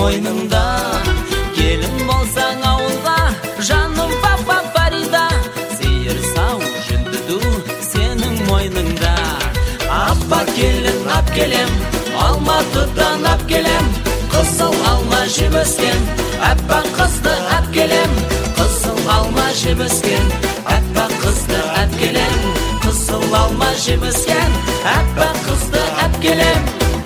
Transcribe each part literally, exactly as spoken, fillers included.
мойныңда. Келін болсаң ауылға, жаным папа Фарида, сиыр сау жүндүдү сенің мойныңда. Апа келін ап келем, Алматыдан ап келем, қызыл алма жеп өскен, аппақ қызды ап келем, қызыл алма жеп өскен, аппақ қызды ап келем, қызыл алма жеп өскен, аппақ қызды ап келем.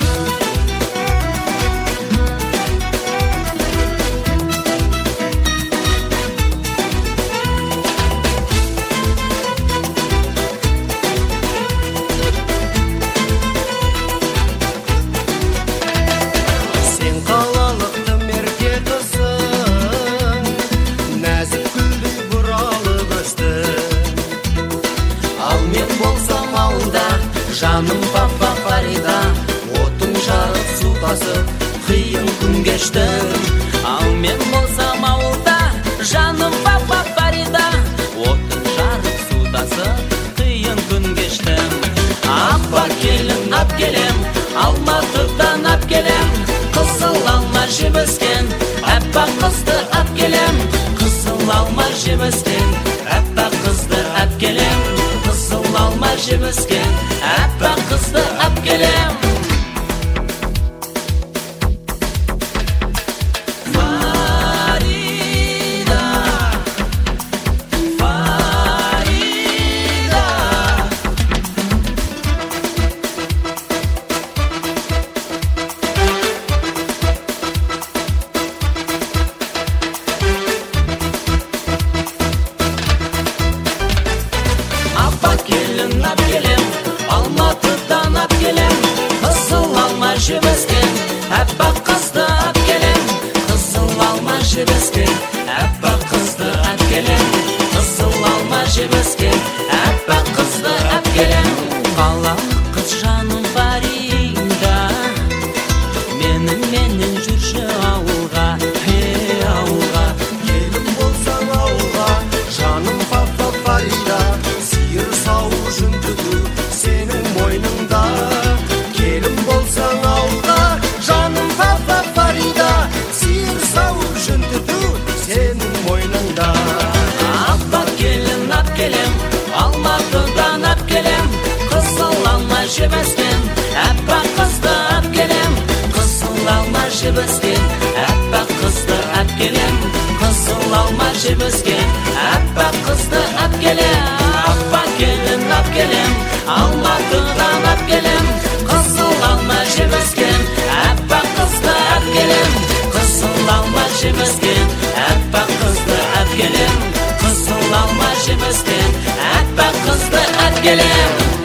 Жаным папа Фарида, отың жарып су тасып, қиын күн кештім. Ал мен болсам ауылда, жаным папа Фарида, отың жарып су тасып, қиын күн кештім. Апа келін ап келем, Алматыдан ап келем, қызыл алма жеп өскен, аппақ қызды ап келем, қызыл алма жеп өскен, аппақ қызды ап келем, қызыл алма жеп өскен, аппақ қызды ап келем. Фарида, Фарида. Апа келін ап келем, Алматыдан ап келем, қызыл алма жеп өскен, аппақ қызды ап келем, қызыл алма жеп өскен, аппақ қызды ап келем, қызыл алма жеп өскен, аппақ қызды ап келем. Қалалық қыз жаным Фарида, менің менен жүрші ауылға, хе ауылға. Келін болсаң ауылға, жаным папа Фарида, сиыр сау жүндүдү сенің мойныңда. Келін болсаң ауылға, жаным папа Фарида, сиыр сау жүндүдү сенің мойныңда. Апа келін ап келем, Алматыдан ап келем, қызыл алма жеп өскен, аппақ қызды ап келем, қызыл алма жеп өскен, аппақ қызды ап келем, қызыл алма жеп өскен, аппақ қызды ап келем. Апа келін ап келем, Алматыдан ап келем, қызыл алма жеп өскен, аппақ қызды ап келем, қызыл алма жеп өскен, аппақ қызды ап келем, қызыл алма жеп өскен, аппақ қызды ап келем.